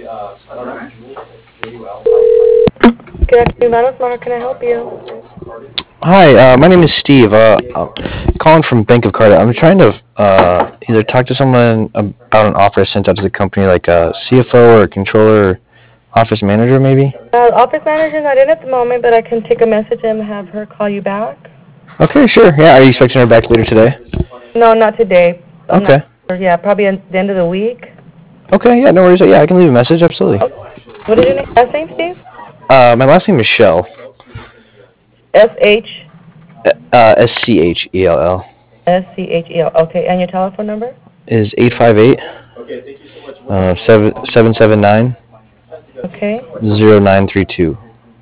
Good afternoon, Vital Smart. How can I help you? Hi, my name is Steve. I'm calling from Bank of Cardiff. I'm trying to either talk to someone about an offer sent out to the company, like a CFO or controller, or office manager, maybe. Office manager's not in at the moment, but I can take a message and have her call you back. Okay, sure. Yeah, are you expecting her back later today? No, not today. I'm Okay. not sure. Yeah, probably at the end of the week. Okay. Yeah, no worries. Yeah, I can leave a message. Absolutely. Oh, what is your last name, Steve? My last name is Shell. S-H-S-C-H-E-L. Schell Okay, and your telephone number? is 858 779 Okay. 0932.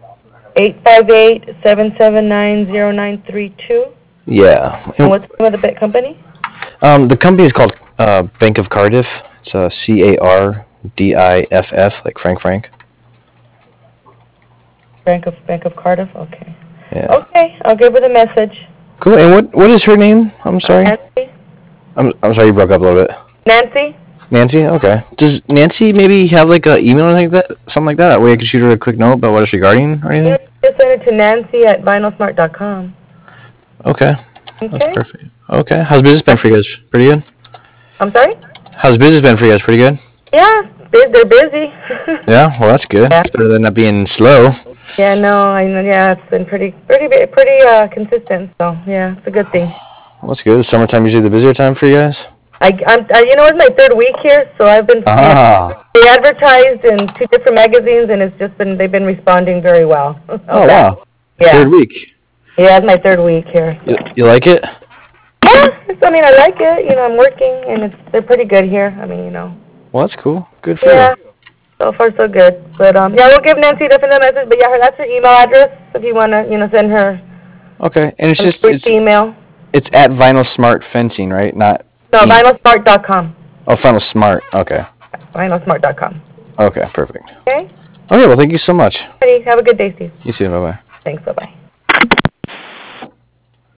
858-779-0932. Yeah. And what's the name of the company? The company is called Bank of Cardiff. It's CARDIFF, like Frank. Bank of Cardiff? Okay. Yeah. Okay, I'll give her the message. Cool. And what is her name? I'm sorry. Nancy? I'm sorry you broke up a little bit. Nancy? Nancy. Okay. Does Nancy maybe have like an email or something like that? That way I could shoot her a quick note about what it's regarding or You anything. just send it to Nancy@vinylsmart.com. Okay. That's Okay? perfect. Okay. How's business been for you guys? Pretty good. I'm sorry? How's business been for you guys? Pretty good. Yeah, they're busy. Yeah. Well, that's good. Yeah. It's better than not being slow. Yeah, no, I know. Yeah, it's been pretty consistent. So yeah, it's a good thing. Well, that's good. Is summertime usually the busier time for you guys? It's my third week here, so I've been. Ah. They advertised in 2 different magazines, and they've been responding very well. Oh wow. Yeah. Third week. Yeah, it's my third week here. You like it? Yeah, I like it. I'm working, and they're pretty good here. Well, that's cool. Good for Yeah. you. So far, so good. But yeah, we'll give Nancy definitely a message. But yeah, that's her email address if you wanna, send her Okay. And it's a just brief email. it's at Vinyl Smart Fencing, right? Not. No, vinylsmart.com. Oh, Vinyl Smart. Okay. Vinylsmart.com. Okay. Perfect. Okay. Okay. Well, thank you so much. Ready? Have a good day, Steve. You too. Bye bye. Thanks. Bye bye.